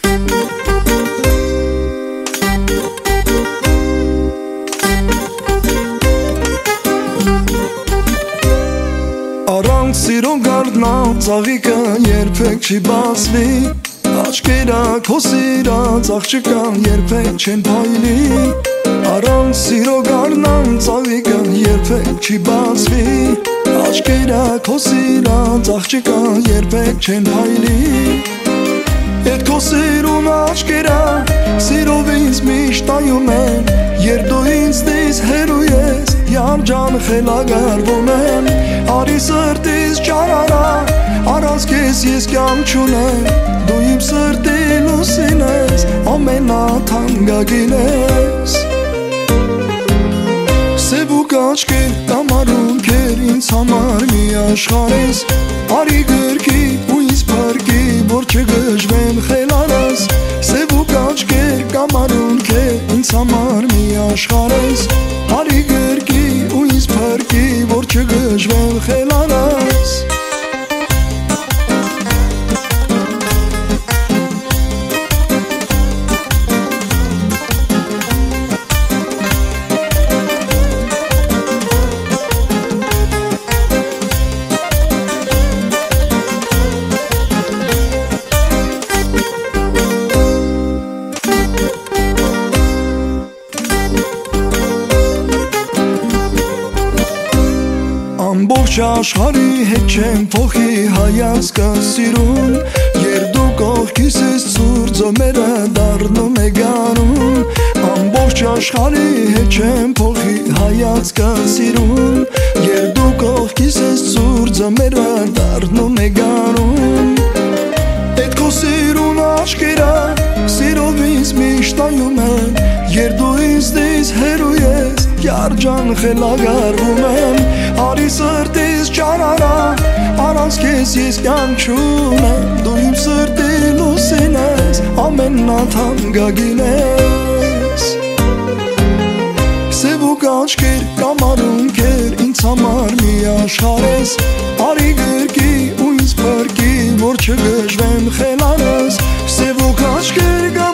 Առանց սիրո գարնան ծաղիկը երբեք չի բացվի, աչքերը քո սիրած աղջկան երբեք չեն փայլի։ Առանց սիրո գարնան ծաղիկը երբեք չի բացվի, աչքերը քո սիրած աղջկան երբեք չեն փայլի։ Էդ քո սիրուն աչքերը սիրով ինձ միշտ նայում են, երբ դու ինձ դից հեռու ես, յանջան խելագարվում եմ։ Արի սրտից ճանարա, առանց քեզ ես կյանք չունեմ, դու իմ սրտի լուսին ես, ամենաթանկագին ես։ Սև ու կաչկեր կամարում քեր ինձ համար մի աշխարհ ես, արի գրքի ու ինձ փրկի, որ չգժվեմ խելանս։ Սև ու կաչկեր կամարում քեր ինձ համար մի աշխարհ ես, արի գրքի ու ինձ փրկի, որ չգժվեմ խելանս։ Ամբողջ աշխարհի հետ չեմ փոխի հայացքը սիրուն, երբ դու կողքիս ես ցուրտ ձմերը դառնում է գարուն։ Ամբողջ աշխարհի հետ չեմ փոխի հայացքը սիրուն, երբ դու կողքիս ես ցուրտ ձմերը դառնում է գարուն։ Էդ քո սիրուն աչքերը սիրով ինձ միշտ նայում են, երբ դու ինձնից հեռու ես, յանջան խելագարվում եմ։ Արի սրտից ճանարա, առանց քեզ ես կյանք չունեմ, դու իմ սրտի լուսին ես, ամենաթանկագին ես։ Սև ու կաչկեր կամարում քեր ինձ համար մի աշխարհ ես, արի գրքի ու ինձ փրկի, որ չգժվեմ խելանս։ Սև ու կաչկեր